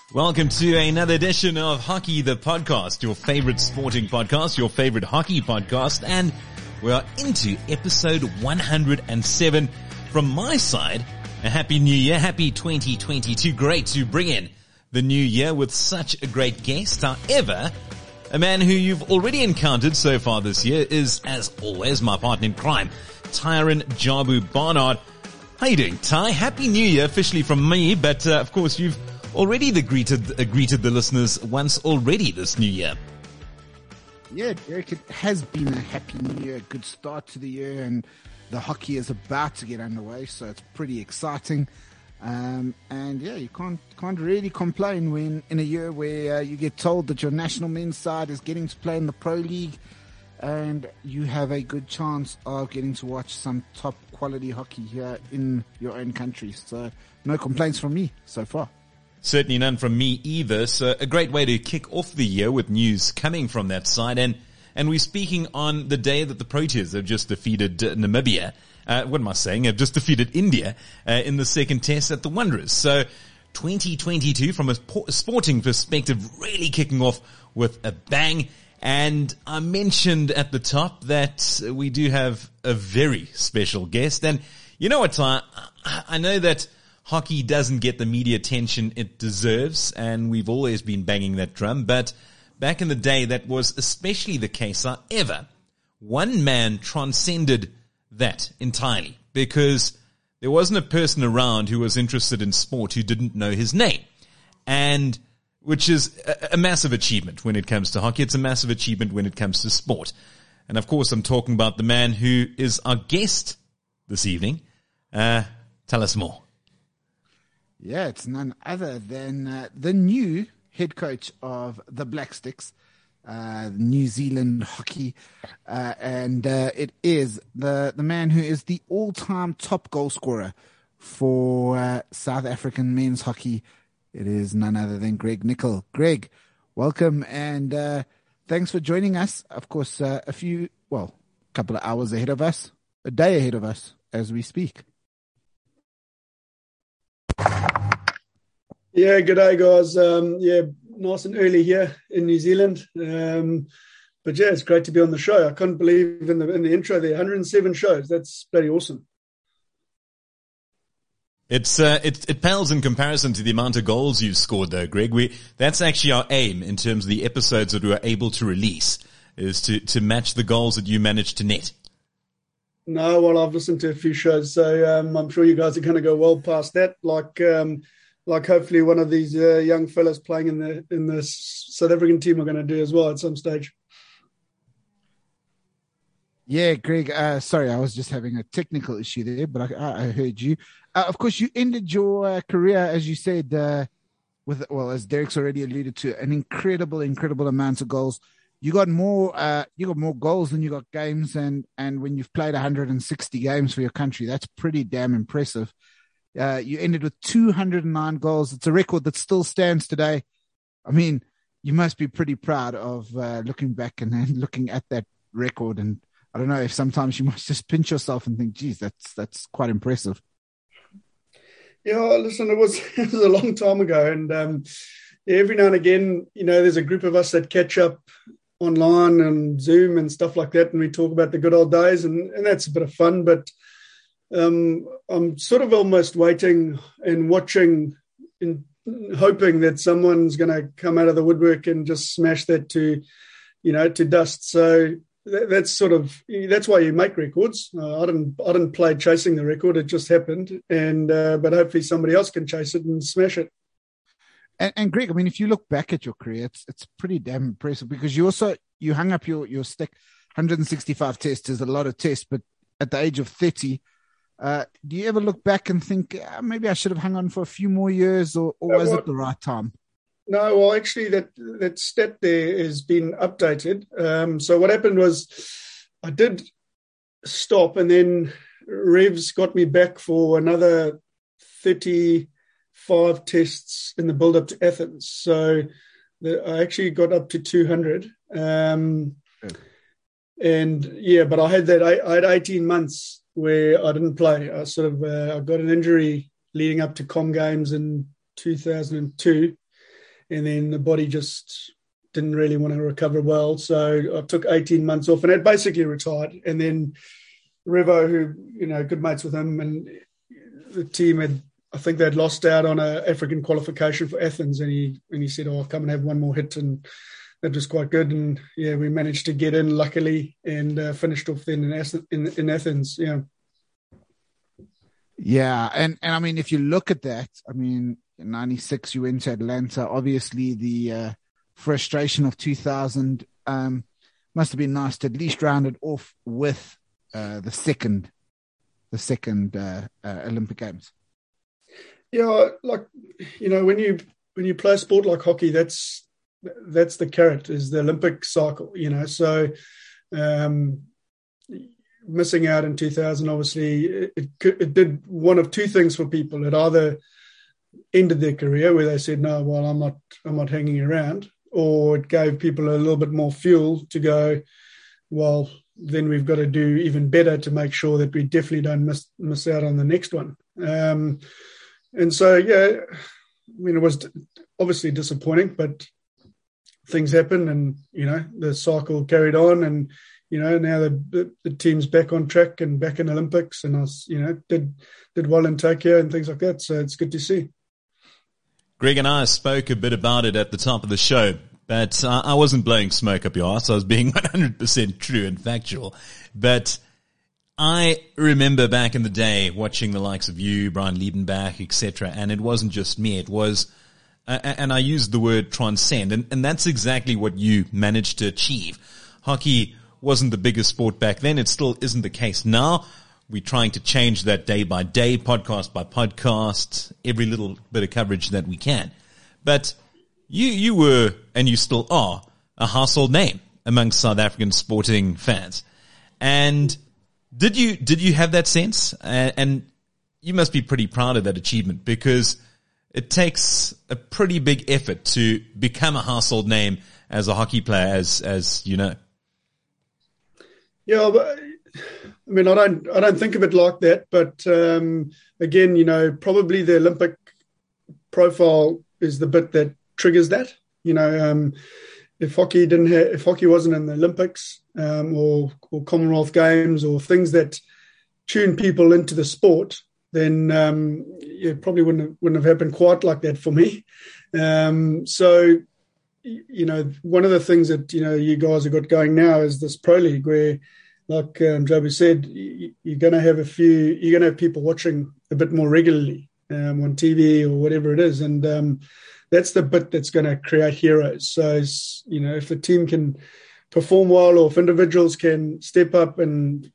Welcome to another edition of Hockey the Podcast, your favorite sporting podcast, your favorite hockey podcast, and we are into episode 107. From my side, a happy new year, happy 2022. Great to bring in the new year with such a great guest. However, a man who you've already encountered so far this year is, as always, my partner in crime, Tyron Jabu Barnard. How you doing, Ty? Happy New Year officially from me, but of course you've already greeted the listeners once already this new year. Yeah, Derek, it has been a happy new year, good start to the year, and the hockey is about to get underway, so it's pretty exciting. And yeah, you can't really complain when in a year where you get told that your national men's side is getting to play in the Pro League, and you have a good chance of getting to watch some top quality hockey here in your own country. So no complaints from me so far. Certainly none from me either. So a great way to kick off the year with news coming from that side. And we're speaking on the day that the Proteas have just defeated Namibia. What am I saying? Have just defeated India in the second test at the Wanderers. So 2022 from a sporting perspective really kicking off with a bang. And I mentioned at the top that we do have a very special guest. And you know what, Ty? I know that hockey doesn't get the media attention it deserves, and we've always been banging that drum, but back in the day that was especially the case. However, one man transcended that entirely because there wasn't a person around who was interested in sport who didn't know his name, and which is a massive achievement when it comes to hockey. It's a massive achievement when it comes to sport. And of course, I'm talking about the man who is our guest this evening. Tell us more. Yeah, it's none other than the new head coach of the Black Sticks, New Zealand hockey, and it is the man who is the all-time top goal scorer for South African men's hockey. It is none other than Greg Nicol. Greg, welcome, and thanks for joining us. Of course, a couple of hours ahead of us, a day ahead of us as we speak. Yeah, good day, guys. Nice and early here in New Zealand. But yeah, it's great to be on the show. I couldn't believe in the intro there, 107 shows. That's bloody awesome. It pales in comparison to the amount of goals you've scored, though, Greg. That's actually our aim in terms of the episodes that we are able to release, is to match the goals that you managed to net. No, well, I've listened to a few shows, so I'm sure you guys are going to go well past that. Like hopefully one of these young fellas playing in the South African team are going to do as well at some stage. Yeah, Greg, sorry, I was just having a technical issue there, but I heard you. Of course, you ended your career, as you said, as Derek's already alluded to, an incredible amount of goals. You got more goals than you got games, and when you've played 160 games for your country, that's pretty damn impressive. You ended with 209 goals. It's a record that still stands today. I mean, you must be pretty proud of looking back and looking at that record. And I don't know if sometimes you must just pinch yourself and think, geez, that's quite impressive. Yeah, listen, it was a long time ago. And every now and again, there's a group of us that catch up online and Zoom and stuff like that, and we talk about the good old days, and that's a bit of fun. But I'm sort of almost waiting and watching and hoping that someone's going to come out of the woodwork and just smash that to dust. So that's why you make records. I didn't play chasing the record; it just happened, and but hopefully somebody else can chase it and smash it. And Greg, I mean, if you look back at your career, it's pretty damn impressive because you hung up your stick. 165 tests is a lot of tests, but at the age of 30, do you ever look back and think maybe I should have hung on for a few more years, or was it the right time? No, well, actually, that stat there has been updated. So what happened was I did stop, and then Revs got me back for another 35 tests in the build-up to Athens. So I actually got up to 200. And yeah, but I had 18 months where I didn't play. I got an injury leading up to Com Games in 2002. and then the body just didn't really want to recover well. So I took 18 months off and had basically retired. And then Revo, who, good mates with him, and the team I think they'd lost out on an African qualification for Athens, and he said, "Oh, I'll come and have one more hit," and that was quite good. And yeah, we managed to get in luckily and finished off then in Athens. Yeah. Yeah, and I mean, if you look at that, I mean, in '96 you went to Atlanta. Obviously, the frustration of 2000 must have been nice to at least round it off with the second Olympic Games. Yeah, when you play a sport like hockey, that's the carrot, is the Olympic cycle. So missing out in 2000, obviously, it did one of two things for people. It either ended their career where they said, "No, well, I'm not hanging around," or it gave people a little bit more fuel to go, "Well, then we've got to do even better to make sure that we definitely don't miss out on the next one." And so, yeah, I mean, it was obviously disappointing, but things happen, and the cycle carried on, and now the team's back on track and back in Olympics, and I was, did well in Tokyo and things like that. So it's good to see. Greg and I spoke a bit about it at the top of the show, but I wasn't blowing smoke up your ass. I was being 100% true and factual. But I remember back in the day watching the likes of you, Brian Liebenbach, etc., and it wasn't just me. It was, and I used the word transcend, and that's exactly what you managed to achieve. Hockey wasn't the biggest sport back then. It still isn't the case now. We're trying to change that day by day, podcast by podcast, every little bit of coverage that we can. But you were, and you still are, a household name amongst South African sporting fans. And did you have that sense? And you must be pretty proud of that achievement, because it takes a pretty big effort to become a household name as a hockey player, as you know. Yeah, but I mean, I don't think of it like that. But again, probably the Olympic profile is the bit that triggers that. If hockey wasn't in the Olympics or Commonwealth Games or things that tune people into the sport, then it probably wouldn't have happened quite like that for me. So, one of the things that you guys have got going now is this Pro League, where, like Joby said, you're going to have people watching a bit more regularly on TV or whatever it is, and that's the bit that's going to create heroes. So, if the team can perform well, or if individuals can step up and,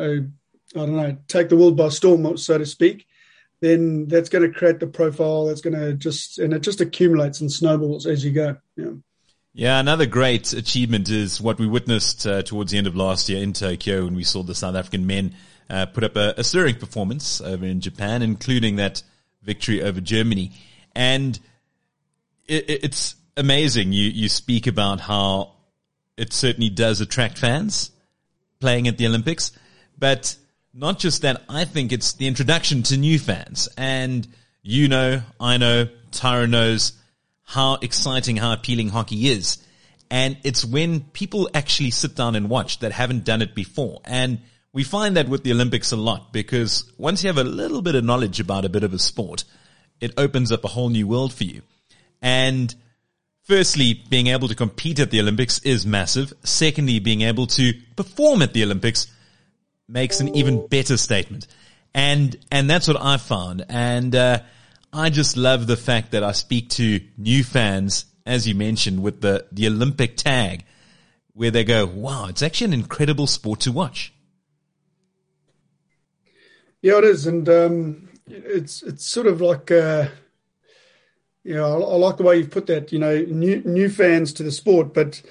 take the world by storm, so to speak, then that's going to create the profile. That's going to and it just accumulates and snowballs as you go. Yeah. Yeah, another great achievement is what we witnessed towards the end of last year in Tokyo, when we saw the South African men put up a stirring performance over in Japan, including that victory over Germany. And it's amazing. You speak about how it certainly does attract fans playing at the Olympics, but not just that. I think it's the introduction to new fans. And I know, Tyra knows how exciting, how appealing hockey is. And it's when people actually sit down and watch that haven't done it before. And we find that with the Olympics a lot, because once you have a little bit of knowledge about a bit of a sport, it opens up a whole new world for you. And firstly, being able to compete at the Olympics is massive. Secondly, being able to perform at the Olympics makes an even better statement. And that's what I found. And I just love the fact that I speak to new fans, as you mentioned, with the Olympic tag, where they go, wow, it's actually an incredible sport to watch. Yeah, it is. And it's sort of like, I like the way you've put that, new fans to the sport, but,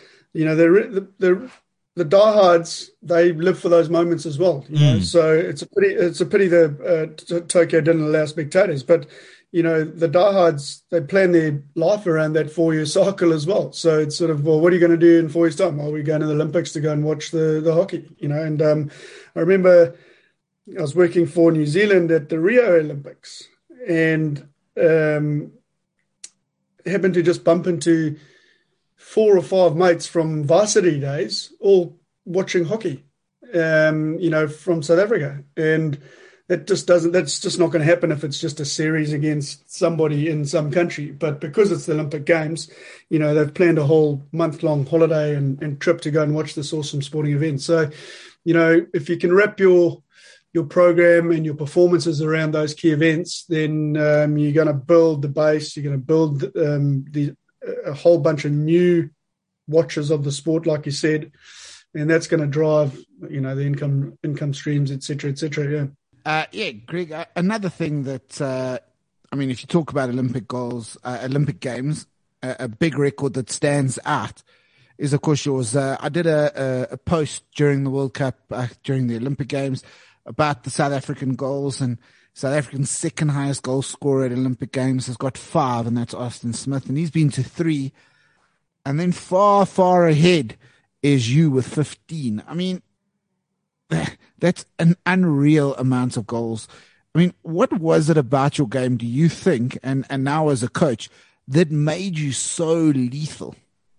the diehards, they live for those moments as well. So it's a pity the Tokyo didn't allow spectators, but the diehards, they plan their life around that 4-year cycle as well. So it's sort of, well, what are you going to do in 4 years' time? Well, we're going to the Olympics to go and watch the hockey. And I remember I was working for New Zealand at the Rio Olympics, and happened to just bump into 4 or 5 mates from varsity days, all watching hockey, from South Africa. And that's just not going to happen if it's just a series against somebody in some country. But because it's the Olympic Games, they've planned a whole month-long holiday and trip to go and watch this awesome sporting event. So, if you can wrap your program and your performances around those key events, then you're going to build the base. You're going to build a whole bunch of new watchers of the sport, like you said, and that's going to drive, the income streams, et cetera, yeah. Greg, another thing that, if you talk about Olympic goals, Olympic Games, a big record that stands out is, of course, yours. I did a post during the World Cup, during the Olympic Games, about the South African goals, and South Africa's second highest goal scorer at Olympic Games has got 5, and that's Austin Smith, and he's been to 3. And then far, far ahead is you with 15. That's an unreal amount of goals. What was it about your game, do you think, and now as a coach, that made you so lethal?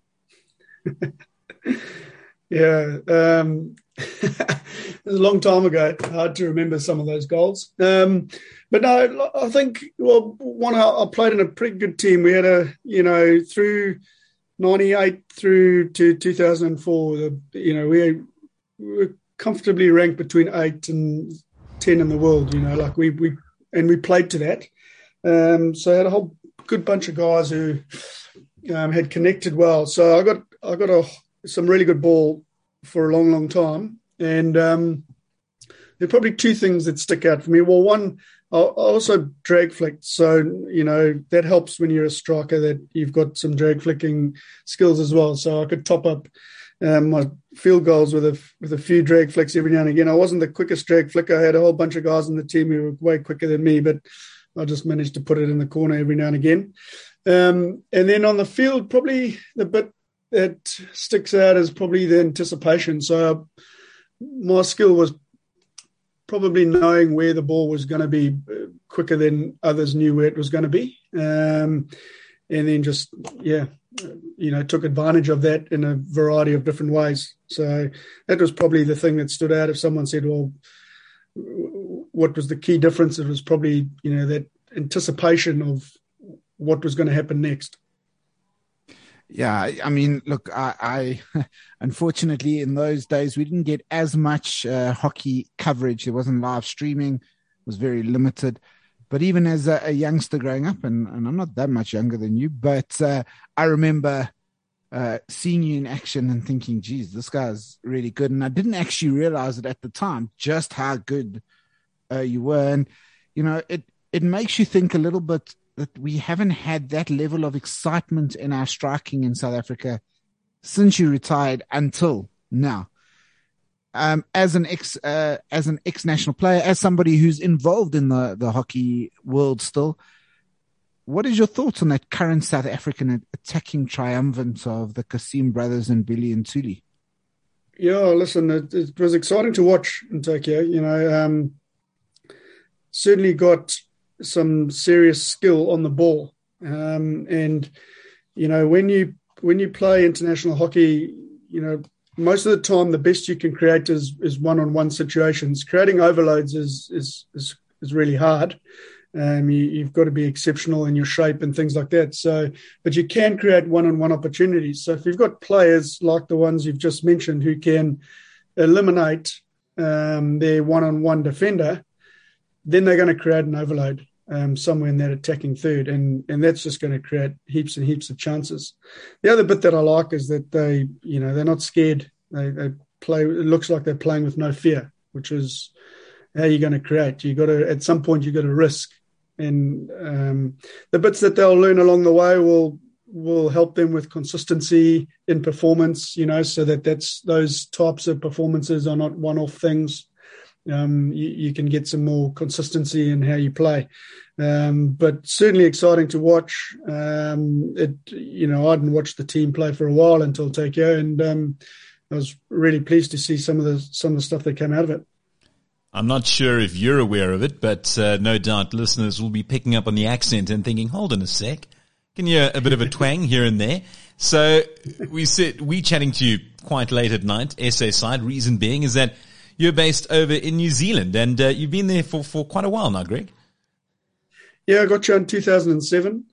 Yeah. It was a long time ago. Hard to remember some of those goals. But no, I think, I played in a pretty good team. We had through 98 through to 2004, we were comfortably ranked between 8 and 10 in the world, we played to that. So I had a whole good bunch of guys who had connected well. So I got some really good ball for a long, long time. And there are probably 2 things that stick out for me. Well, one, I also drag flicked. So, that helps when you're a striker, that you've got some drag flicking skills as well. So I could top up my field goals with a few drag flicks every now and again. I wasn't the quickest drag flicker. I had a whole bunch of guys on the team who were way quicker than me, but I just managed to put it in the corner every now and again. And then on the field, probably the bit that sticks out is probably the anticipation. So my skill was probably knowing where the ball was going to be quicker than others knew where it was going to be. And then just, took advantage of that in a variety of different ways. So that was probably the thing that stood out. If someone said, well, what was the key difference? It was probably, that anticipation of what was going to happen next. Yeah, look, I unfortunately in those days we didn't get as much hockey coverage. There wasn't live streaming; it was very limited. But even as a youngster growing up, and I'm not that much younger than you, but I remember seeing you in action and thinking, "Geez, this guy's really good." And I didn't actually realize it at the time just how good you were. And it makes you think a little bit that we haven't had that level of excitement in our striking in South Africa since you retired until now. As an ex-national player, as somebody who's involved in the hockey world still, what is your thoughts on that current South African attacking triumvirate of the Kasim brothers and Billy and Thuli? Yeah, listen, it was exciting to watch in Tokyo. Certainly got some serious skill on the ball. And when you play international hockey, most of the time the best you can create is one-on-one situations. Creating overloads is really hard. You've got to be exceptional in your shape and things like that. So, but you can create one-on-one opportunities. So if you've got players like the ones you've just mentioned who can eliminate their one-on-one defender, then they're going to create an overload somewhere in that attacking third, and that's just going to create heaps and heaps of chances. The other bit that I like is that they're not scared. They play. It looks like they're playing with no fear, which is how you're going to create. At some point you got to risk, and the bits that they'll learn along the way will help them with consistency in performance. So that's those types of performances are not one-off things. You can get some more consistency in how you play. But certainly exciting to watch. I hadn't watched the team play for a while until Tokyo, and I was really pleased to see some of the stuff that came out of it. I'm not sure if you're aware of it, but no doubt listeners will be picking up on the accent and thinking, hold on a sec, Can hear a bit of a twang here and there. So we chatting to you quite late at night, SA side. Reason being is that you're based over in New Zealand, and you've been there for quite a while now, Greg. Yeah, I got you in 2007.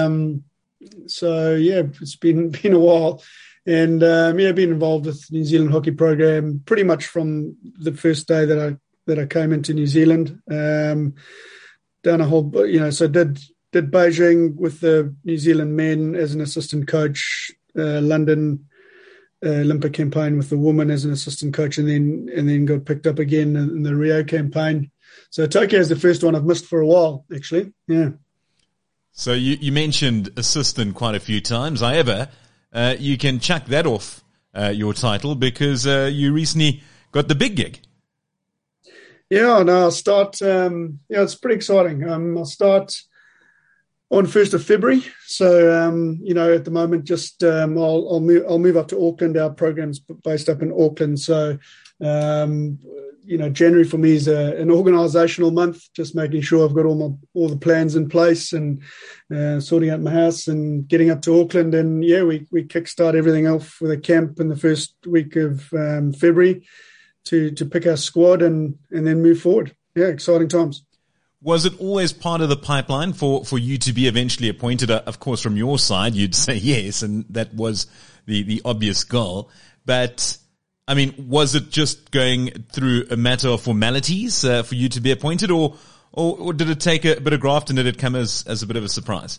So yeah, it's been a while, and been involved with the New Zealand hockey program pretty much from the first day that I came into New Zealand. Done a whole, so did Beijing with the New Zealand men as an assistant coach, London Olympic campaign with the women as an assistant coach, and then got picked up again in the Rio campaign. So Tokyo is the first one I've missed for a while, actually. Yeah. So you mentioned assistant quite a few times. However, you can chuck that off your title because you recently got the big gig. Yeah, no, I'll start. It's pretty exciting. I'll start on 1st of February. So, at the moment, just I'll move up to Auckland. Our program's based up in Auckland. So, January for me is an organisational month, just making sure I've got all the plans in place and sorting out my house and getting up to Auckland. And yeah, we kickstart everything off with a camp in the first week of February to pick our squad and then move forward. Yeah, exciting times. Was it always part of the pipeline for you to be eventually appointed? Of course, from your side, you'd say yes, and that was the obvious goal. But, I mean, was it just going through a matter of formalities for you to be appointed, or did it take a bit of graft and did it come as a bit of a surprise?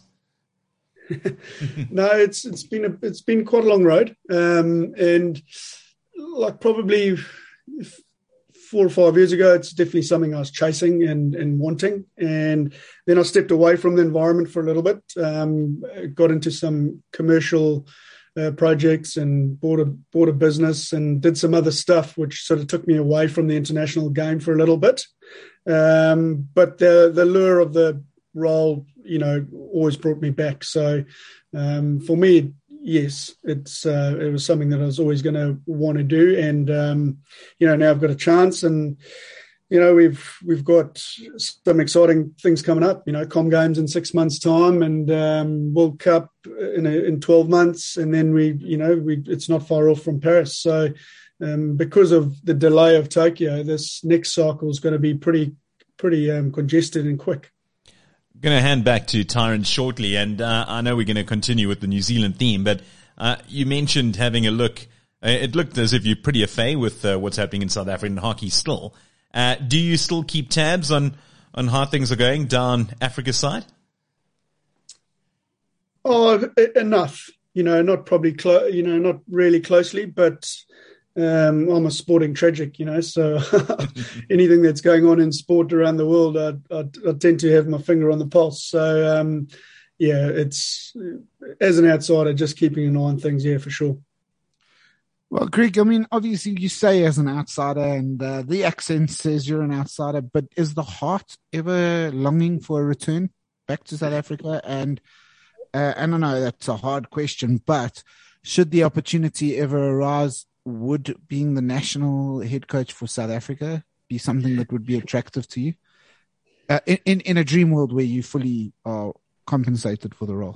No, it's been quite a long road, and like probably 4 or 5 years ago, it's definitely something I was chasing and wanting. And then I stepped away from the environment for a little bit, got into some commercial projects and bought a business and did some other stuff, which sort of took me away from the international game for a little bit. But the lure of the role, always brought me back. So for me, yes, it was something that I was always going to want to do, and now I've got a chance, and we've got some exciting things coming up. Com Games in 6 months' time, and World Cup in 12 months, and then it's not far off from Paris. So because of the delay of Tokyo, this next cycle is going to be pretty congested and quick. Going to hand back to Tyron shortly, and I know we're going to continue with the New Zealand theme, but you mentioned having a look. It looked as if you're pretty au fait with what's happening in South African hockey still. Do you still keep tabs on how things are going down Africa's side? Oh, enough. Not probably not really closely, but I'm a sporting tragic, so anything that's going on in sport around the world, I tend to have my finger on the pulse. So, it's as an outsider, just keeping an eye on things, for sure. Well, Greg, I mean, obviously you say as an outsider, and the accent says you're an outsider, but is the heart ever longing for a return back to South Africa? And I know that's a hard question, but should the opportunity ever arise, would being the national head coach for South Africa be something that would be attractive to you in a dream world where you fully are compensated for the role?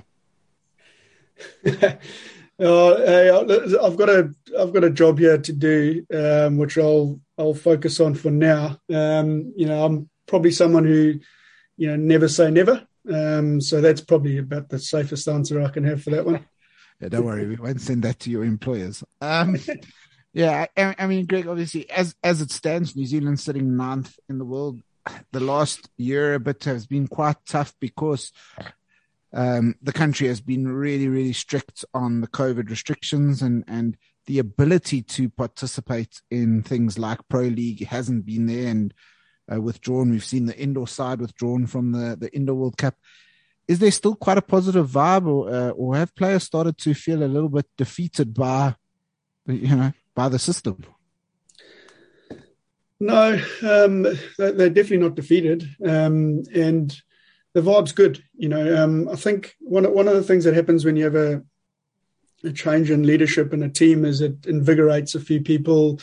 I've got a job here to do, which I'll focus on for now. I'm probably someone who, never say never. So that's probably about the safest answer I can have for that one. Yeah, don't worry, we won't send that to your employers. Yeah, I mean, Greg, obviously, as it stands, New Zealand sitting 9th in the world. The last year a bit has been quite tough because the country has been really, really strict on the COVID restrictions, and the ability to participate in things like Pro League hasn't been there and withdrawn. We've seen the indoor side withdrawn from the Indoor World Cup. Is there still quite a positive vibe, or have players started to feel a little bit defeated by the system? No, they're definitely not defeated, and the vibe's good. I think one of the things that happens when you have a change in leadership in a team is it invigorates a few people,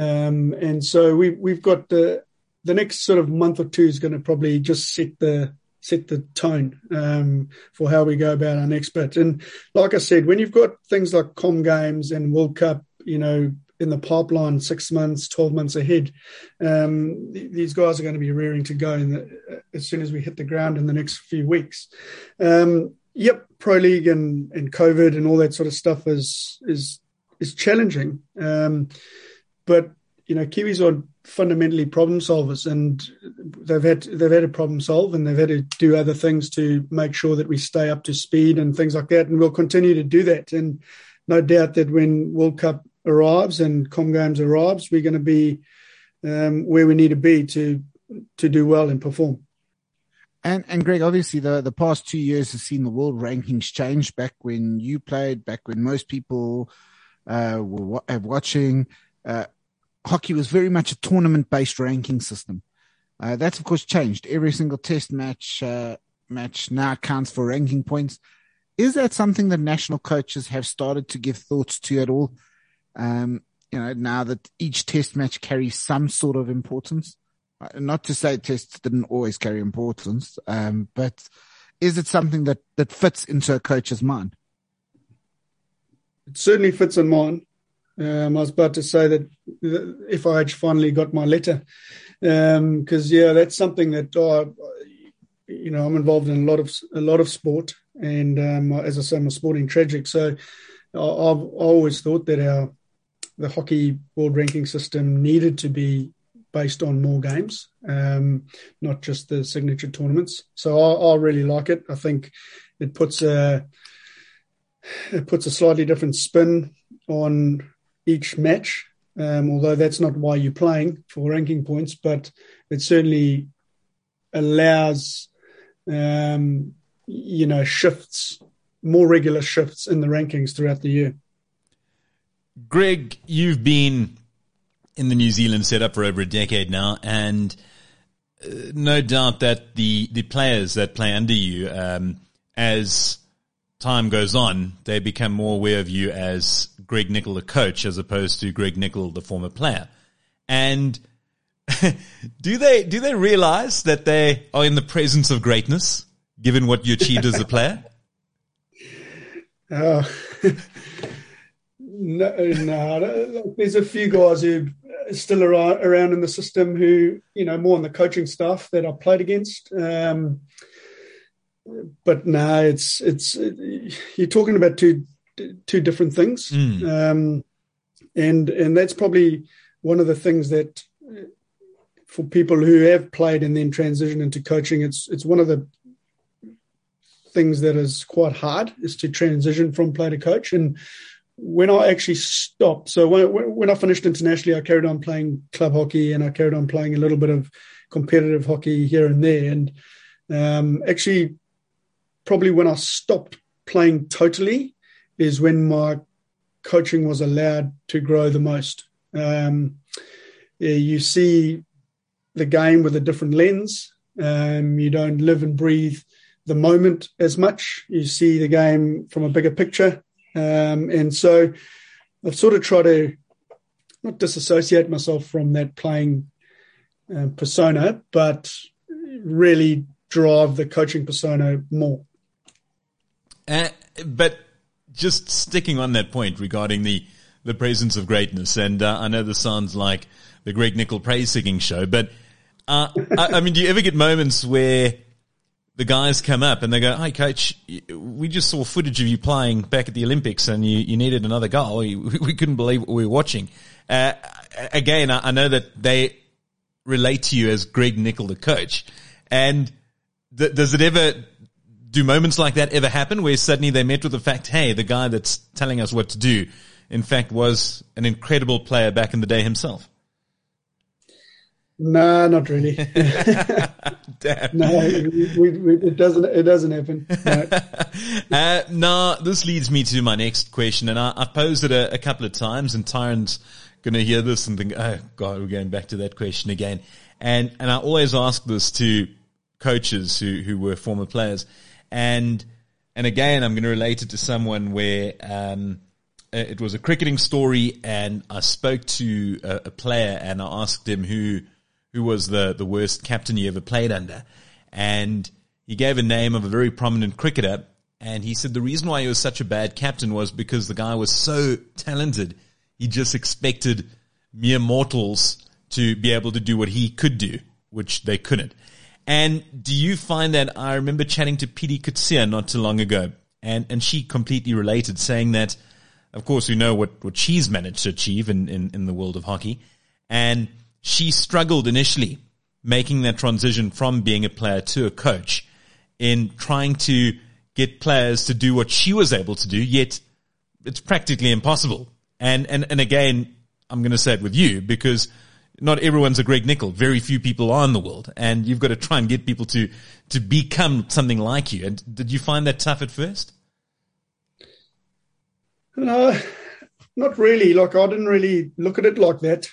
and so we've got the next sort of month or two is going to probably just set the set the tone for how we go about our next bit. And like I said, when you've got things like Com Games and World Cup, in the pipeline 6 months, 12 months ahead, these guys are going to be rearing to go as soon as we hit the ground in the next few weeks. Pro League and COVID and all that sort of stuff is challenging. But Kiwis are fundamentally problem solvers, and they've had to problem solve, and they've had to do other things to make sure that we stay up to speed and things like that. And we'll continue to do that. And no doubt that when World Cup arrives and Com Games arrives, we're going to be where we need to be to do well and perform. And Greg, obviously the past 2 years have seen the world rankings change. Back when you played, back when most people were watching, hockey was very much a tournament-based ranking system. That's of course changed. Every single test match now counts for ranking points. Is that something that national coaches have started to give thoughts to at all? Now that each test match carries some sort of importance. Not to say tests didn't always carry importance, but is it something that fits into a coach's mind? It certainly fits in mine. I was about to say that FIH finally got my letter, because that's something that I'm involved in a lot of sport, and as I say, I'm a sporting tragic. So I've always thought that the hockey world ranking system needed to be based on more games, not just the signature tournaments. So I really like it. I think it puts a slightly different spin on each match, although that's not why you're playing for ranking points, but it certainly allows shifts, more regular shifts in the rankings throughout the year. Greg, you've been in the New Zealand setup for over a decade now, and no doubt that the players that play under you, as time goes on, they become more aware of you as Greg Nicol, the coach, as opposed to Greg Nicol, the former player. And do they realize that they are in the presence of greatness, given what you achieved as a player? No. There's a few guys who are still around in the system who, more on the coaching staff that I played against. But no, it's you're talking about two different things, and that's probably one of the things that for people who have played and then transition into coaching, it's one of the things that is quite hard, is to transition from player to coach. And when I actually stopped, so when I finished internationally, I carried on playing club hockey and I carried on playing a little bit of competitive hockey here and there. And actually, probably when I stopped playing totally is when my coaching was allowed to grow the most. You see the game with a different lens. You don't live and breathe the moment as much. You see the game from a bigger picture. And so I've sort of tried to not disassociate myself from that playing persona, but really drive the coaching persona more. But just sticking on that point regarding the presence of greatness, and I know this sounds like the Greg Nicol praise-singing show, but I mean, do you ever get moments where the guys come up and they go, "Hi, coach, we just saw footage of you playing back at the Olympics and you needed another goal. We couldn't believe what we were watching." Again, I know that they relate to you as Greg Nicol, the coach. And do moments like that ever happen where suddenly they met with the fact, hey, the guy that's telling us what to do, in fact, was an incredible player back in the day himself? No, not really. Damn. No, it doesn't happen. No. Now, this leads me to my next question, and I've posed it a couple of times, and Tyron's going to hear this and think, oh, God, we're going back to that question again. And I always ask this to coaches who were former players. And again, I'm going to relate it to someone where it was a cricketing story, and I spoke to a player, and I asked him who was the worst captain he ever played under. And he gave a name of a very prominent cricketer, and he said the reason why he was such a bad captain was because the guy was so talented. He just expected mere mortals to be able to do what he could do, which they couldn't. And do you find that, I remember chatting to Pidi Kutsia not too long ago, and she completely related, saying that, of course, we know what she's managed to achieve in the world of hockey, and she struggled initially making that transition from being a player to a coach in trying to get players to do what she was able to do, yet it's practically impossible. And again, I'm going to say it with you because not everyone's a Greg Nicol. Very few people are in the world, and you've got to try and get people to become something like you. And did you find that tough at first? No, not really. Like, I didn't really look at it like that.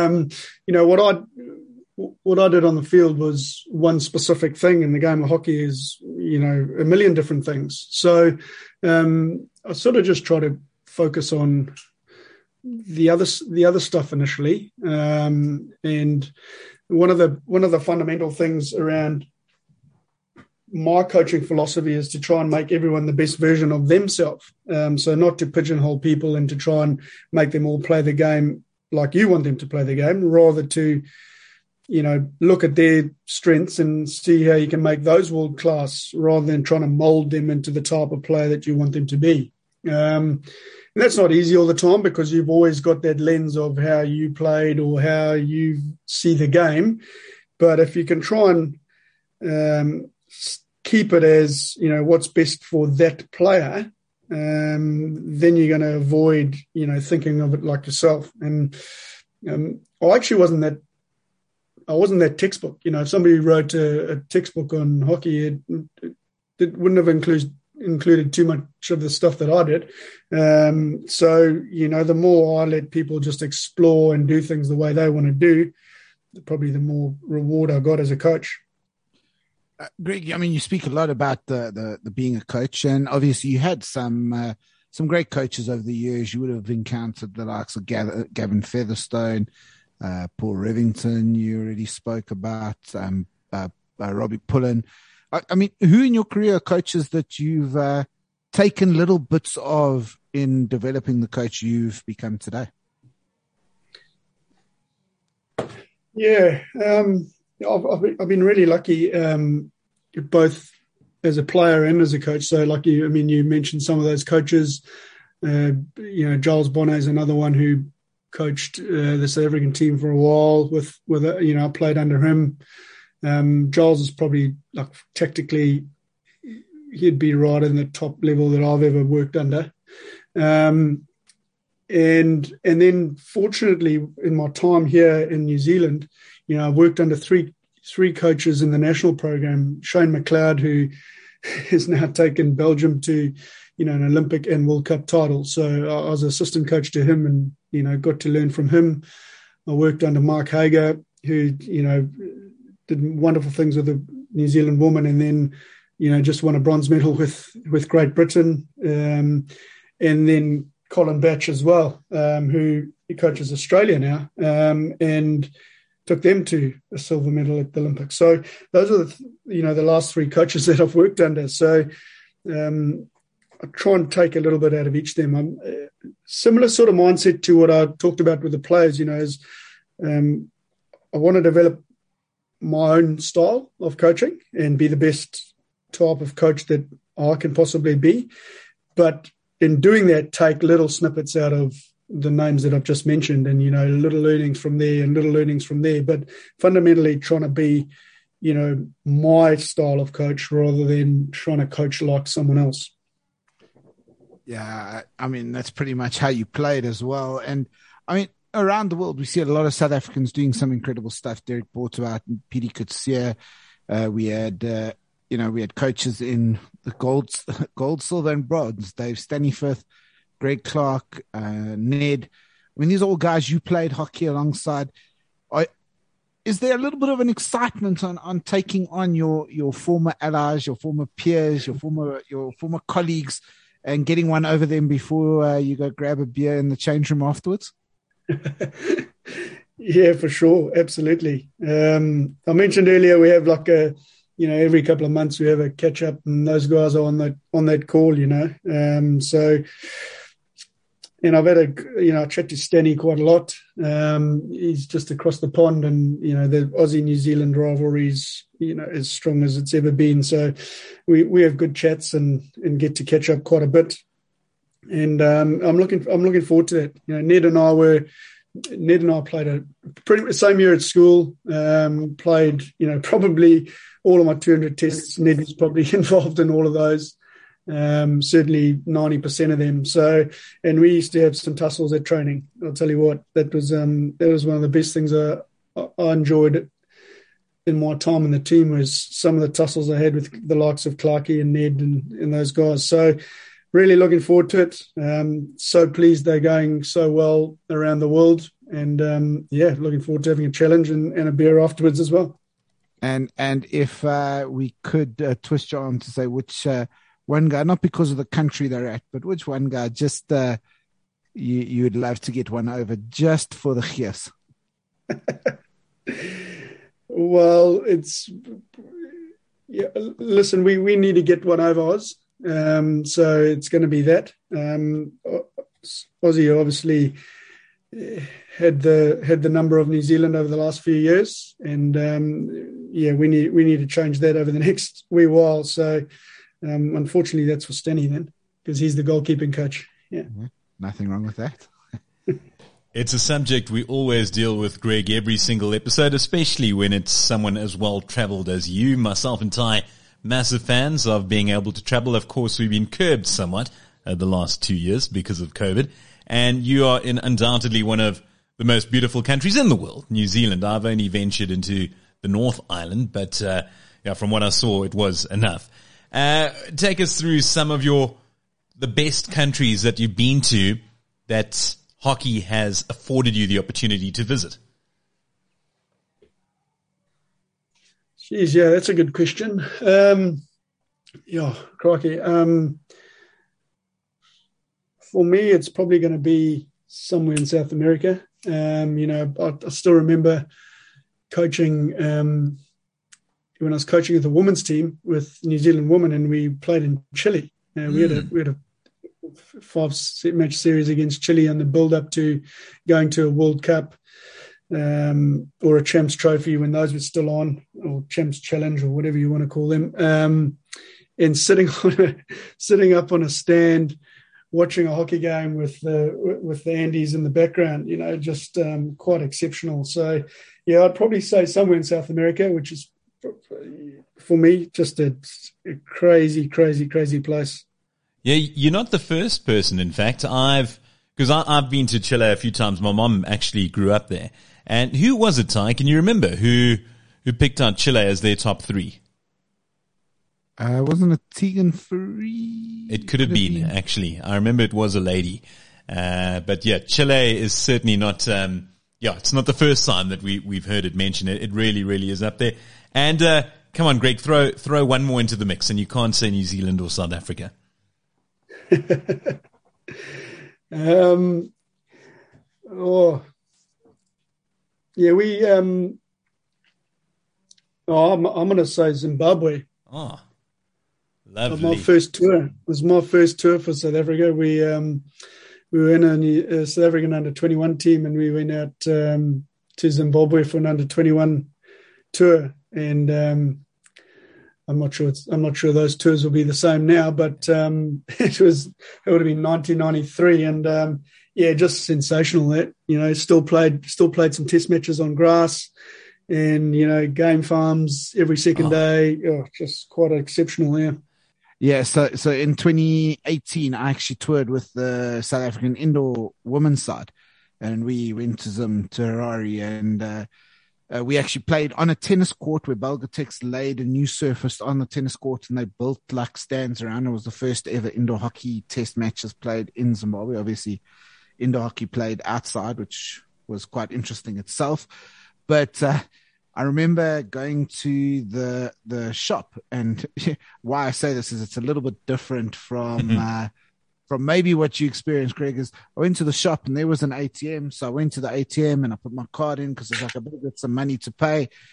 What I did on the field was one specific thing, and the game of hockey is, a million different things. So I sort of just try to focus on the other stuff initially. And one of the fundamental things around my coaching philosophy is to try and make everyone the best version of themselves. So not to pigeonhole people and to try and make them all play the game like you want them to play the game, rather to look at their strengths and see how you can make those world class rather than trying to mold them into the type of player that you want them to be. And that's not easy all the time because you've always got that lens of how you played or how you see the game. But if you can try and keep it as, what's best for that player, then you're going to avoid, thinking of it like yourself. And I actually wasn't that textbook. If somebody wrote a textbook on hockey, it wouldn't have included too much of the stuff that I did. So, the more I let people just explore and do things the way they want to do, probably the more reward I got as a coach. Greg, I mean, you speak a lot about the being a coach, and obviously you had some great coaches over the years. You would have encountered the likes of Gavin Featherstone, Paul Revington, you already spoke about, Robbie Pullen. I mean, who in your career are coaches that you've taken little bits of in developing the coach you've become today? Yeah, I've been really lucky, both as a player and as a coach. So, like you mentioned some of those coaches. Giles Bonnet is another one who coached the South African team for a while. I played under him. Giles is probably, like, tactically, he'd be right in the top level that I've ever worked under. And then fortunately in my time here in New Zealand, I've worked under three coaches in the national program. Shane McLeod, who has now taken Belgium to, an Olympic and World Cup title. So I was assistant coach to him and, got to learn from him. I worked under Mark Hager, who, did wonderful things with the New Zealand woman, and then, just won a bronze medal with Great Britain. And then Colin Batch as well, who coaches Australia now, and took them to a silver medal at the Olympics. So those are the last three coaches that I've worked under. So I try and take a little bit out of each of them. I'm similar sort of mindset to what I talked about with the players, is I want to develop my own style of coaching and be the best type of coach that I can possibly be. But in doing that, take little snippets out of the names that I've just mentioned and, little learnings from there and little learnings from there. But fundamentally trying to be, my style of coach rather than trying to coach like someone else. Yeah, I mean, that's pretty much how you played as well. And, I mean, around the world, we see a lot of South Africans doing some incredible stuff. Derek Bortowat and Pidi Kutsia. We had coaches in the gold, silver, and bronze. Dave Staniforth, Greg Clark, Ned. I mean, these are all guys you played hockey alongside. Is there a little bit of an excitement on taking on your former allies, your former peers, your former colleagues, and getting one over them before you go grab a beer in the change room afterwards? Yeah, for sure. Absolutely. I mentioned earlier we have like a every couple of months we have a catch up, and those guys are on that call, So, and I've had I chat to Stanny quite a lot. He's just across the pond, and the Aussie-New Zealand rivalry is as strong as it's ever been. So we have good chats and get to catch up quite a bit. And I'm looking forward to that. Ned and I played pretty much same year at school. Played probably all of my 200 tests. Ned was probably involved in all of those. Certainly 90% of them. So, and we used to have some tussles at training. I'll tell you what, that was one of the best things I enjoyed in my time in the team, was some of the tussles I had with the likes of Clarkey and Ned and those guys. So really looking forward to it. So pleased they're going so well around the world, and looking forward to having a challenge and a beer afterwards as well. And if we could twist your arm to say which one guy, not because of the country they're at, but which one guy just you'd love to get one over just for the chias? Well, listen, we need to get one over Oz. So it's going to be that. Aussie obviously had the number of New Zealand over the last few years, and we need to change that over the next wee while. So unfortunately, that's for Stanny then, because he's the goalkeeping coach. Yeah, nothing wrong with that. It's a subject we always deal with, Greg, every single episode, especially when it's someone as well-travelled as you. Myself and Ty, massive fans of being able to travel. Of course, we've been curbed somewhat the last 2 years because of COVID. And you are in undoubtedly one of the most beautiful countries in the world, New Zealand. I've only ventured into the North Island, but from what I saw, it was enough. Take us through some of the best countries that you've been to that hockey has afforded you the opportunity to visit. Jeez, yeah, that's a good question. Crikey. For me, it's probably going to be somewhere in South America. I still remember coaching when I was coaching with the women's team with New Zealand women, and we played in Chile. We had a 5-match series against Chile on the build-up to going to a World Cup or a Champs Trophy when those were still on, or Champs Challenge or whatever you want to call them. And sitting up on a stand, watching a hockey game with the Andes in the background, just quite exceptional. So, yeah, I'd probably say somewhere in South America, which is, for me, just a crazy, crazy, crazy place. Yeah, you're not the first person, in fact. Because I've been to Chile a few times. My mom actually grew up there. And who was it, Ty? Can you remember who picked out Chile as their top 3? Wasn't it Tegan Free? It could have been, actually. I remember it was a lady. But yeah, Chile is certainly not, it's not the first time that we've heard it mentioned. It really, really is up there. And, come on, Greg, throw one more into the mix, and you can't say New Zealand or South Africa. I'm going to say Zimbabwe. Oh, lovely. My first tour. It was my first tour for South Africa. We were in a South African under-21 team, and we went out to Zimbabwe for an under-21 tour. And I'm not sure those tours will be the same now, but it would have been 1993, and just sensational. That still played some test matches on grass, and game farms every second day. Just quite exceptional. Yeah. So in 2018, I actually toured with the South African indoor women's side, and we went to Harare, and we actually played on a tennis court where Belgatex laid a new surface on the tennis court, and they built like stands around. It was the first ever indoor hockey test matches played in Zimbabwe. Obviously, indoor hockey played outside, which was quite interesting itself. But I remember going to the shop, and why I say this is it's a little bit different from maybe what you experienced, Greg, is I went to the shop and there was an ATM. So I went to the ATM and I put my card in because it's like I better get some money to pay.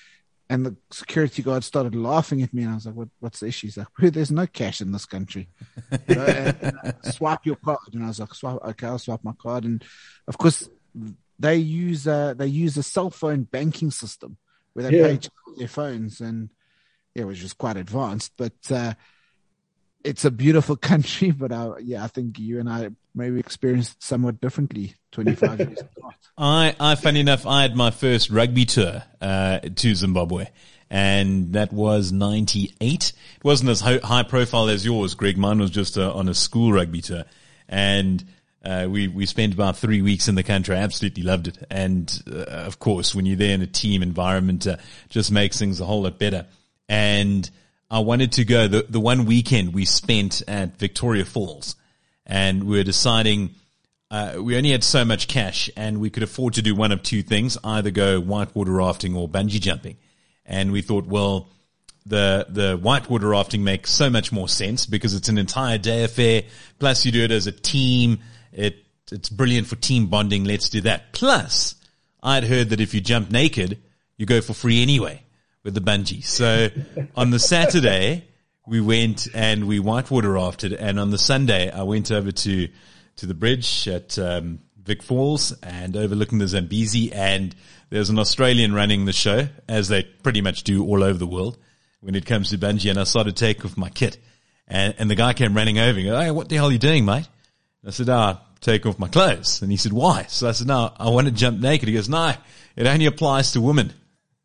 And the security guard started laughing at me, and I was like, what's the issue? He's like, "Bro, there's no cash in this country. Swipe your card." And I was like, "Okay, I'll swipe my card." And of course, they use a cell phone banking system where they pay with their phones, and it was just quite advanced. But it's a beautiful country. But I think you and I maybe experienced it somewhat differently 25 years ago. I, funny enough, I had my first rugby tour to Zimbabwe, and that was 98. It wasn't as high profile as yours, Greg. Mine was just on a school rugby tour, and we spent about 3 weeks in the country. I absolutely loved it, and of course, when you're there in a team environment, just makes things a whole lot better. And I wanted to go. The one weekend we spent at Victoria Falls, and we were deciding. We only had so much cash, and we could afford to do one of two things: either go whitewater rafting or bungee jumping. And we thought, well, the whitewater rafting makes so much more sense because it's an entire day affair. Plus, you do it as a team. It's brilliant for team bonding. Let's do that. Plus, I'd heard that if you jump naked, you go for free anyway with the bungee. So on the Saturday, we went and we whitewater rafted, and on the Sunday, I went over to the bridge at Vic Falls and overlooking the Zambezi, and there's an Australian running the show, as they pretty much do all over the world when it comes to bungee, and I started to take off my kit, and the guy came running over and go, "Hey, what the hell are you doing, mate?" And I said, take off my clothes. And he said, "Why?" So I said, "No, I want to jump naked." He goes, "No, it only applies to women."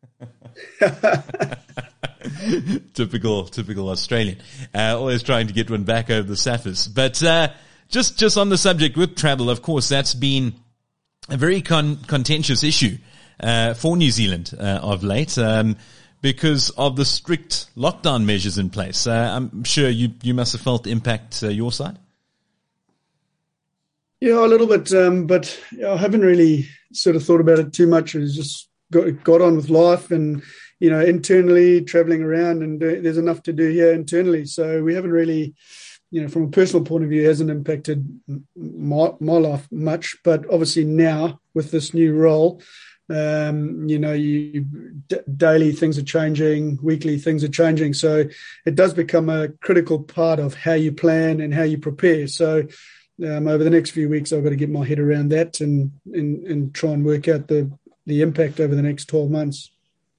Typical Australian. Always trying to get one back over the Saffers. But just on the subject with travel, of course, that's been a very contentious issue for New Zealand of late because of the strict lockdown measures in place. I'm sure you must have felt the impact your side. Yeah, a little bit, but I haven't really sort of thought about it too much. It's just got on with life, and internally traveling around, and there's enough to do here internally. So we haven't really, from a personal point of view, it hasn't impacted my life much. But obviously now with this new role, daily things are changing, weekly things are changing. So it does become a critical part of how you plan and how you prepare. So over the next few weeks, I've got to get my head around that and try and work out the impact over the next 12 months.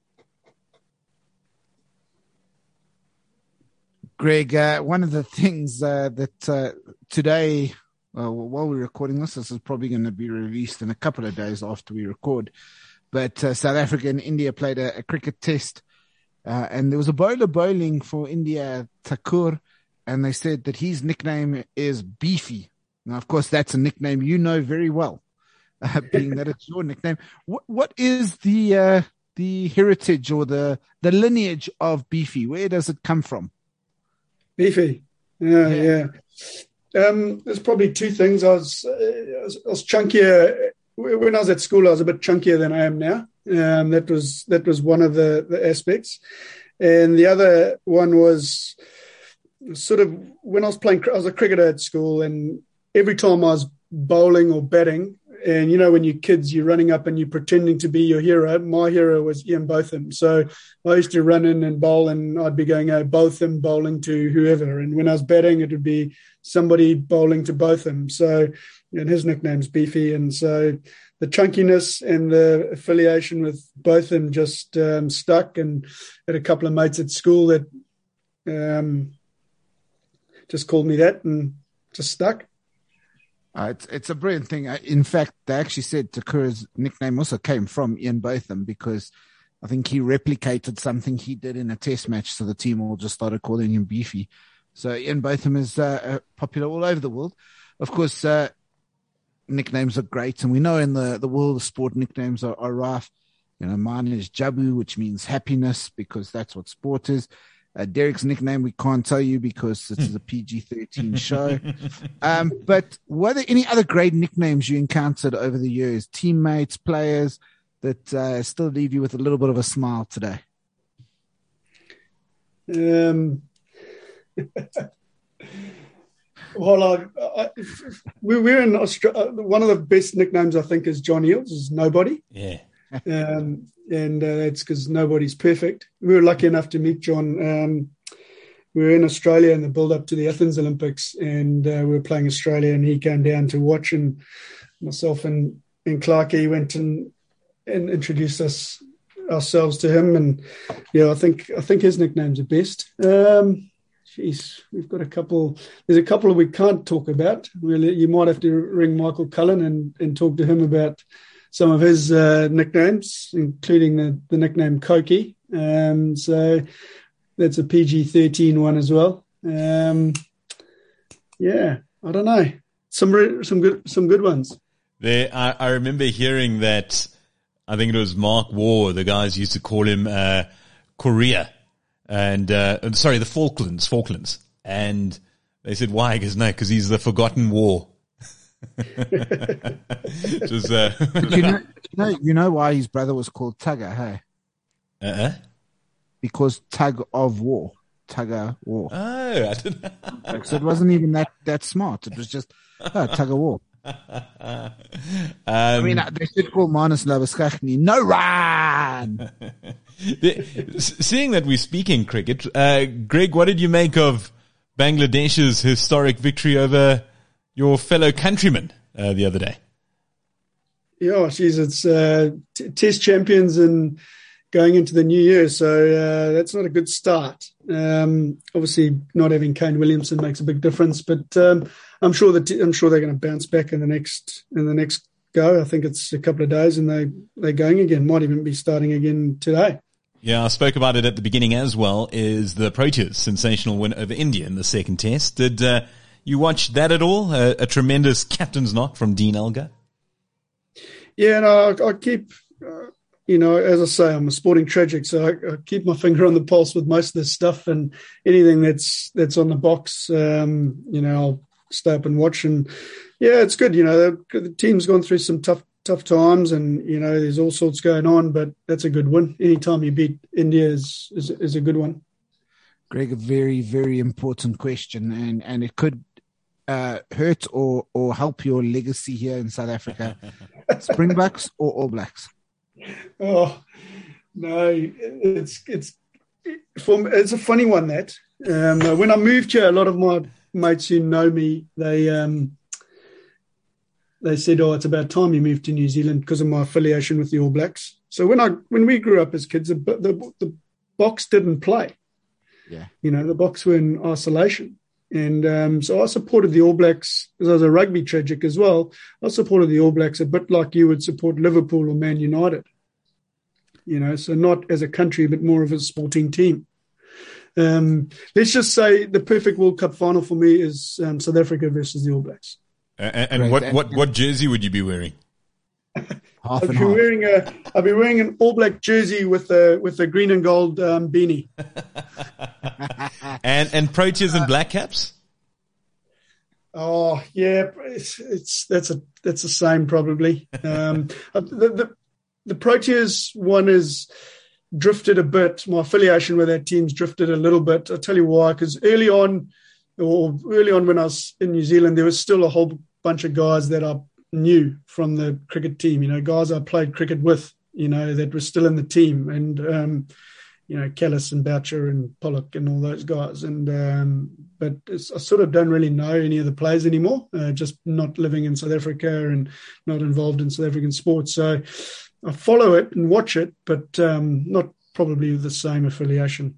Greg, one of the things that today, while we're recording this is probably going to be released in a couple of days after we record, but South Africa and India played a cricket test, and there was a bowler bowling for India, Thakur, and they said that his nickname is Beefy. Now, of course, that's a nickname you know very well, being that it's your nickname. What is the heritage or the lineage of Beefy? Where does it come from? Beefy. Yeah. There's probably two things. I was chunkier when I was at school. I was a bit chunkier than I am now. That was one of the aspects, and the other one was sort of when I was playing. I was a cricketer at school, and every time I was bowling or batting, and when you're kids, you're running up and you're pretending to be your hero. My hero was Ian Botham. So I used to run in and bowl, and I'd be going, Botham bowling to whoever. And when I was batting, it would be somebody bowling to Botham. So, and his nickname's Beefy. And so the chunkiness and the affiliation with Botham just stuck, and had a couple of mates at school that just called me that and just stuck. It's a brilliant thing. In fact, they actually said Takura's nickname also came from Ian Botham because I think he replicated something he did in a test match, so the team all just started calling him Beefy. So Ian Botham is popular all over the world. Of course, nicknames are great, and we know in the world of sport, nicknames are rife. Mine is Jabu, which means happiness, because that's what sport is. Derek's nickname we can't tell you because it is a PG-13 show. But were there any other great nicknames you encountered over the years, teammates, players, that still leave you with a little bit of a smile today? Well, we're in Australia. One of the best nicknames I think is John Eales is Nobody. Yeah. and that's because nobody's perfect. We were lucky enough to meet John. We were in Australia in the build-up to the Athens Olympics, and we were playing Australia, and he came down to watch, and myself and Clarkie went and introduced ourselves to him, and I think his nicknames are best. We've got a couple. There's a couple we can't talk about. You might have to ring Michael Cullen and talk to him about some of his nicknames, including the nickname Koki. So that's a PG-13 one as well. I don't know. Some good ones. I remember hearing that. I think it was Mark Waugh. The guys used to call him Korea, and the Falklands. And they said, why? He goes, no, because he's the forgotten war. Just, you know why his brother was called Tugger, hey? Because tug of war. Tugger war. Oh, I didn't know. So it wasn't even that smart. It was just tug of war. I mean, they should call Manus Labuschagne no run. Seeing that we're speaking cricket, Greg, what did you make of Bangladesh's historic victory over your fellow countrymen the other day? Yeah, it's Test champions and going into the new year, so that's not a good start. Obviously, not having Kane Williamson makes a big difference, but I'm sure they're going to bounce back in the next go. I think it's a couple of days, and they're going again. Might even be starting again today. Yeah, I spoke about it at the beginning as well. Is the Proteas' sensational win over India in the second test? Did you watch that at all? A tremendous captain's knock from Dean Elgar. Yeah, no, I keep. As I say, I'm a sporting tragic, so I keep my finger on the pulse with most of this stuff, and anything that's on the box, I'll stay up and watch. And yeah, it's good. The team's gone through some tough times, and there's all sorts going on, but that's a good win. Anytime you beat India is a good one. Greg, a very, very important question, and it could hurt or help your legacy here in South Africa. Springboks or All Blacks? Oh no, it's a funny one. That when I moved here, a lot of my mates who know me, they said, "Oh, it's about time you moved to New Zealand," because of my affiliation with the All Blacks. So when we grew up as kids, the Boks didn't play. Yeah, the Boks were in isolation. And so I supported the All Blacks, because I was a rugby tragic as well. I supported the All Blacks a bit like you would support Liverpool or Man United. So not as a country, but more of a sporting team. Let's just say the perfect World Cup final for me is South Africa versus the All Blacks. And what jersey would you be wearing? I'll be wearing an All Black jersey with a green and gold beanie. and Proteas and Black Caps? Oh yeah, that's the same probably. The Proteas one is drifted a bit. My affiliation with that team's drifted a little bit. I'll tell you why. Because early on when I was in New Zealand, there was still a whole bunch of guys that I knew from the cricket team. Guys I played cricket with. That were still in the team, and Callis and Boucher and Pollock and all those guys. And but I sort of don't really know any of the players anymore. Just not living in South Africa and not involved in South African sports. So I follow it and watch it, but not probably the same affiliation.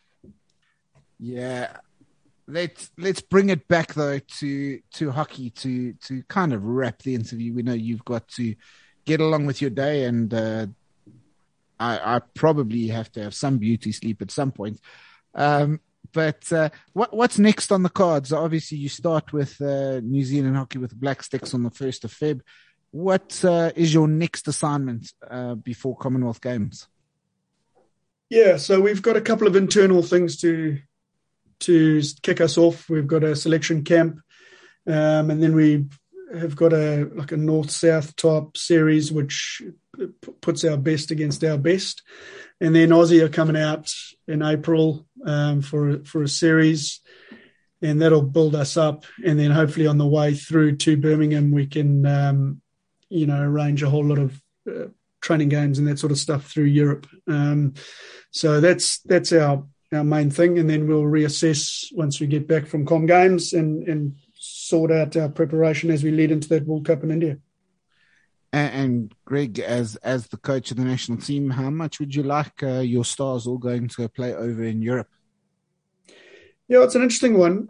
Yeah. Let's bring it back though to hockey to kind of wrap the interview. We know you've got to get along with your day, and I probably have to have some beauty sleep at some point. But what's next on the cards? Obviously, you start with New Zealand hockey with the Black Sticks on the 1st of Feb. What is your next assignment before Commonwealth Games? Yeah, so we've got a couple of internal things to kick us off. We've got a selection camp, and then we have got a north-south type series, which puts our best against our best. And then Aussie are coming out in April for a series, and that'll build us up. And then hopefully on the way through to Birmingham, we can, arrange a whole lot of training games and that sort of stuff through Europe. So that's our main thing, and then we'll reassess once we get back from Com Games and sort out our preparation as we lead into that World Cup in India. And Greg, as the coach of the national team, how much would you like your stars all going to play over in Europe? Yeah, it's an interesting one.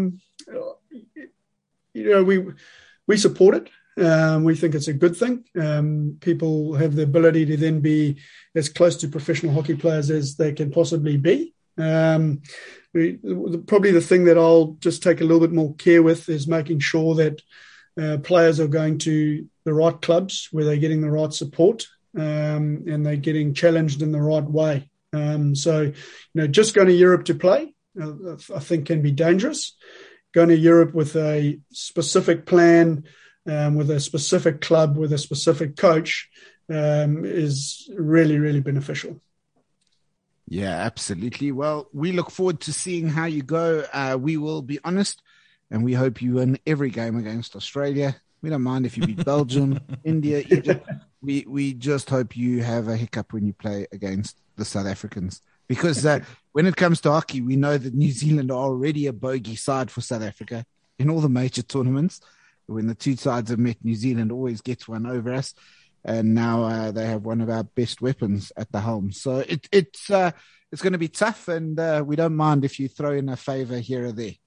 We support it. We think it's a good thing. People have the ability to then be as close to professional hockey players as they can possibly be. Probably the thing that I'll just take a little bit more care with is making sure that players are going to the right clubs where they're getting the right support and they're getting challenged in the right way. So, just going to Europe to play, I think can be dangerous. Going to Europe with a specific plan, with a specific club, with a specific coach, is really, really beneficial. Yeah, absolutely. Well, we look forward to seeing how you go. We will be honest, and we hope you win every game against Australia. We don't mind if you beat Belgium, India, Egypt. We just hope you have a hiccup when you play against the South Africans. Because when it comes to hockey, we know that New Zealand are already a bogey side for South Africa in all the major tournaments. When the two sides have met, New Zealand always gets one over us. And now they have one of our best weapons at the helm. So it's going to be tough, and we don't mind if you throw in a favor here or there.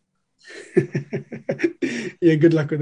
Yeah, good luck with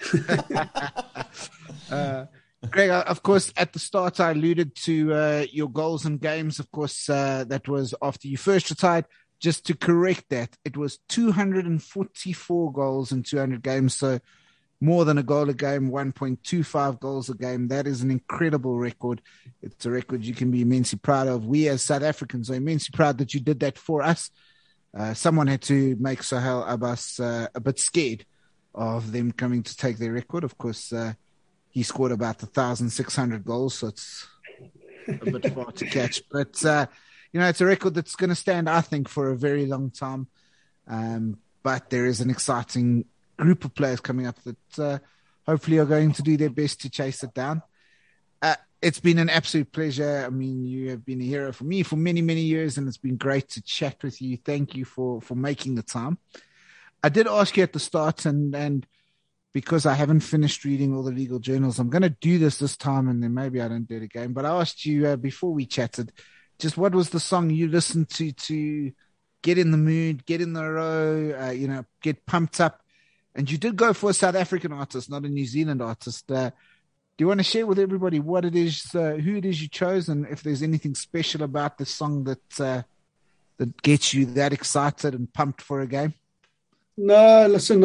that. Greg, of course, at the start, I alluded to your goals and games. Of course, that was after you first retired. Just to correct that, it was 244 goals in 200 games. So more than a goal a game, 1.25 goals a game. That is an incredible record. It's a record you can be immensely proud of. We as South Africans are immensely proud that you did that for us. Someone had to make Sohail Abbas a bit scared of them coming to take their record. Of course, he scored about 1,600 goals, so it's a bit far to catch. But, it's a record that's going to stand, I think, for a very long time. But there is an exciting group of players coming up that hopefully are going to do their best to chase it down. It's been an absolute pleasure. I mean, you have been a hero for me for many, many years, and it's been great to chat with you. Thank you for making the time. I did ask you at the start, and because I haven't finished reading all the legal journals, I'm going to do this time, and then maybe I don't do it again. But I asked you before we chatted, just what was the song you listened to get in the mood, get in the row, get pumped up? And you did go for a South African artist, not a New Zealand artist. Do you want to share with everybody what it is, who it is you chose, and if there's anything special about the song that gets you that excited and pumped for a game? No, listen,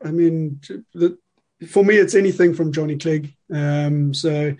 for me, it's anything from Johnny Clegg. So,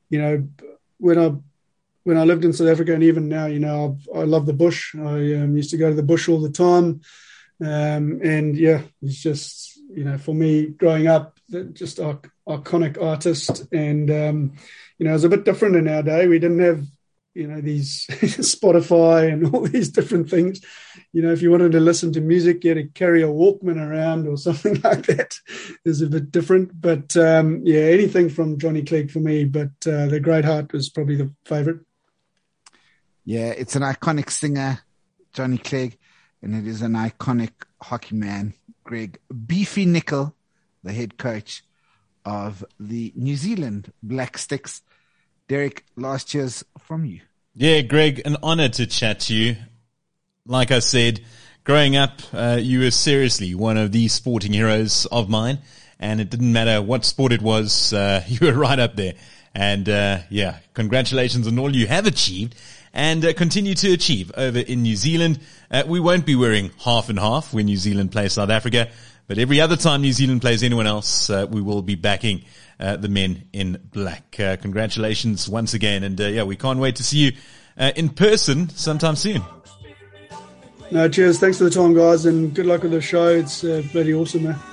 when I lived in South Africa, and even now, I love the bush. I used to go to the bush all the time. And yeah, it's just, for me growing up, just iconic artist. And, it was a bit different in our day. We didn't have, these Spotify and all these different things. If you wanted to listen to music, you had to carry a Walkman around or something like that. Is a bit different. But, anything from Johnny Clegg for me. But The Great Heart was probably the favorite. Yeah, it's an iconic singer, Johnny Clegg. And it is an iconic hockey man, Greg Beefy Nicol, the head coach of the New Zealand Black Sticks. Derek, last cheers from you. Yeah, Greg, an honor to chat to you. Like I said, growing up, you were seriously one of the sporting heroes of mine, and it didn't matter what sport it was, you were right up there. And congratulations on all you have achieved and continue to achieve over in New Zealand. We won't be wearing half and half when New Zealand plays South Africa, but every other time New Zealand plays anyone else, we will be backing the men in black. Congratulations once again, and we can't wait to see you in person sometime soon. No, cheers. Thanks for the time, guys, and good luck with the show. It's bloody awesome, man.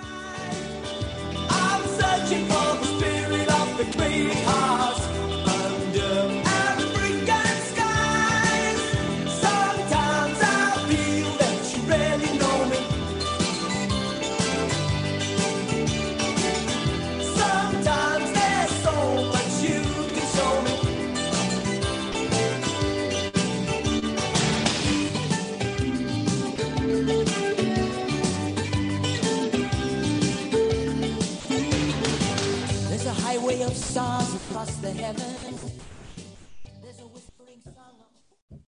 across the heavens.